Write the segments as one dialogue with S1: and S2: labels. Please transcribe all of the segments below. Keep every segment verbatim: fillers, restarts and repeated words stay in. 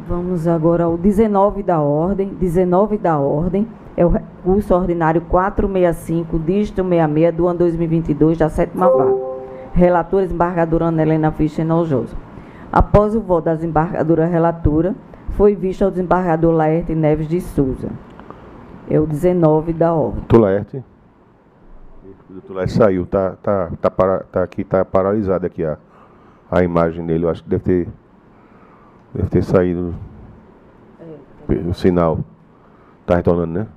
S1: Vamos agora ao dezenove da ordem. dezenove da ordem é o recurso ordinário quatrocentos e sessenta e cinco, dígito sessenta e seis, do ano dois mil e vinte e dois, da sétima vara. Relatora, desembargadora Ana Helena Fischer Nojosa. Após o voto da desembargadora relatora, foi visto ao desembargador Laerte Neves de Souza. É o dezenove da ordem.
S2: Doutor Laerte. O doutor Laerte saiu, tá, tá, tá, para, tá aqui, tá paralisado aqui a, a imagem dele. Eu acho que deve ter, deve ter saído é, o sinal. Tá retornando, né?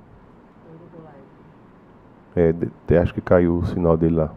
S2: É, de, acho que caiu o sinal dele lá.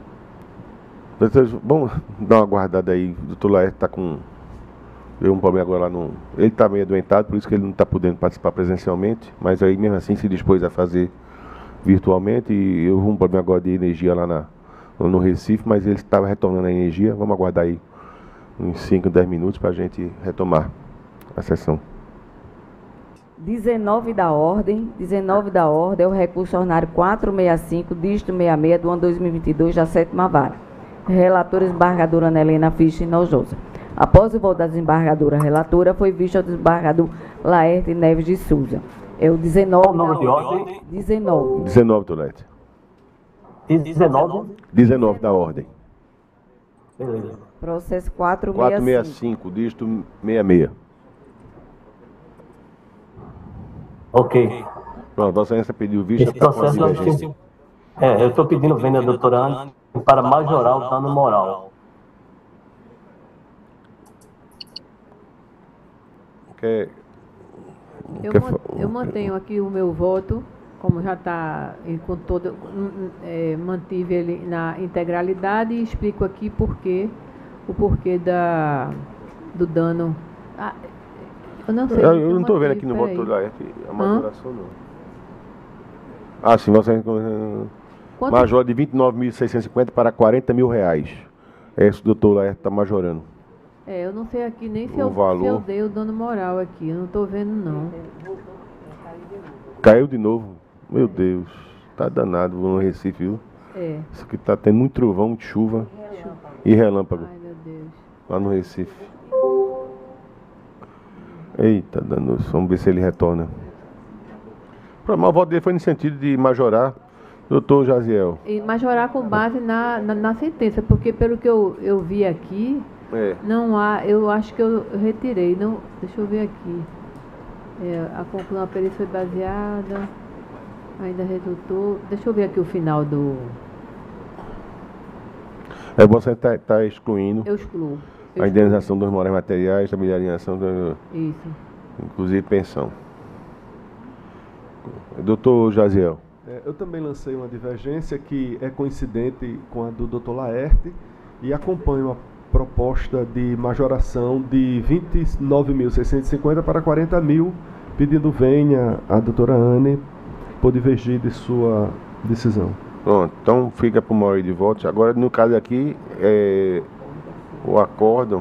S2: Vamos dar uma guardada aí. O doutor Laerte está com deu um problema agora lá no. Ele está meio adoentado, por isso que ele não está podendo participar presencialmente, mas aí mesmo assim se dispôs a fazer virtualmente. E houve um problema agora de energia lá na, no Recife, mas ele estava retornando a energia. Vamos aguardar aí uns cinco, dez minutos para a gente retomar a sessão.
S1: dezenove da ordem. dezenove da ordem é o recurso ordinário quatrocentos e sessenta e cinco, dígito sessenta e seis, do ano dois mil e vinte e dois, da sétima vara. Relatora, desembargadora Ana Helena Fischer Nojosa. Após o voto da desembargadora relatora, foi visto ao desembargador Laerte Neves de Souza. É o dezenove.
S3: Qual o nome de ordem?
S1: dezenove.
S2: dezenove, doutor Laerte.
S3: dezenove?
S2: dezenove da ordem.
S3: Beleza.
S1: Processo quatrocentos e sessenta e cinco.
S2: quatrocentos e sessenta e cinco, dígito sessenta e seis.
S3: Ok.
S2: Pronto, Vossa Excelência pediu vista
S3: Esse processo não tem... É, eu estou pedindo venda da doutora Ana para majorar o dano moral.
S2: Quer,
S4: Eu,
S2: quer,
S4: man, eu mantenho aqui o meu voto, como já está com todo, é, mantive ele na integralidade e explico aqui porquê, o porquê da, do dano. Ah, eu não sei.
S2: Eu, eu não estou vendo aqui no voto do Laerte a majoração, não. Ah, sim, você major de vinte e nove mil seiscentos e cinquenta para quarenta mil reais. É isso que o doutor Laerte está majorando.
S4: É, eu não sei aqui nem se
S2: o
S4: eu,
S2: valor...
S4: se eu dei o dano moral aqui, eu não estou vendo não.
S2: Caiu de novo? Meu Deus, tá danado no Recife, viu?
S4: É.
S2: Isso aqui tá tendo muito trovão, muita chuva e relâmpago.
S4: Ai, meu Deus.
S2: Lá no Recife. Eita, danoso, vamos ver se ele retorna. Mas o voto dele foi no sentido de majorar, doutor Jaziel.
S4: E majorar com base na, na, na sentença, porque pelo que eu, eu vi aqui,
S2: é.
S4: não há, eu acho que eu retirei, não, deixa eu ver aqui. É, a conclusão da perícia foi baseada, ainda resultou, deixa eu ver aqui o final do...
S2: É, você está tá excluindo
S4: eu excluo, eu
S2: a indenização dos morais materiais, a milharização, do,
S4: isso.
S2: inclusive pensão. Doutor Jaziel.
S5: É, eu também lancei uma divergência que é coincidente com a do doutor Laerte e acompanho a proposta de majoração de vinte e nove mil seiscentos e cinquenta para quarenta mil, pedindo venha a doutora Anne por divergir de sua decisão.
S2: Pronto, então fica para o maior de votos. Agora, no caso aqui, é, o acórdão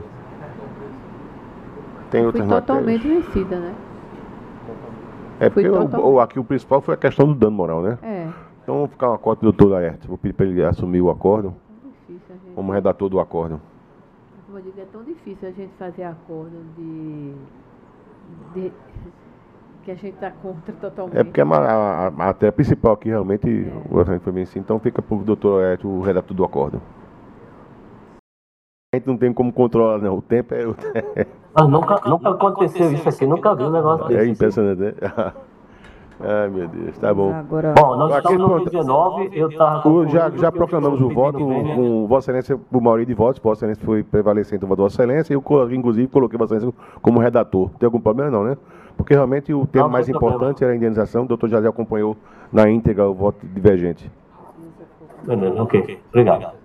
S2: tem
S4: eu
S2: outras
S4: fui
S2: matérias.
S4: totalmente vencida, né?
S2: É porque o,
S4: totalmente...
S2: o, aqui o principal foi a questão do dano moral, né?
S4: É.
S2: Então vamos ficar um acórdão do doutor Laerte. Vou pedir para ele assumir o acórdão
S4: Difícil, a gente...
S2: como redator do acórdão.
S4: Como eu digo, é tão difícil a gente fazer acordo de... de... que a gente está contra totalmente.
S2: É porque a, a, a matéria principal aqui realmente é. O orçamento foi vencido, então fica para o doutor Laerte o redator do acórdão. A gente não tem como controlar, não. O tempo é...
S3: Mas nunca, nunca aconteceu isso aqui, nunca vi um negócio desse.
S2: É impressionante, né? Ai, meu Deus, tá bom.
S1: Agora...
S3: Bom, nós
S2: Aqui,
S3: estamos no
S2: pronto.
S3: dezenove, eu estava...
S2: O, já já proclamamos o voto com Vossa Excelência, por maioria de votos. Vossa Excelência foi prevalecente o voto de Vossa Excelência. Eu, inclusive, coloquei Vossa Excelência como redator. Tem algum problema, não, né? Porque realmente o tema
S3: não,
S2: mais
S3: não
S2: importante problema. Era a indenização. O doutor José acompanhou na íntegra o voto divergente.
S3: Beleza, ok. Obrigado.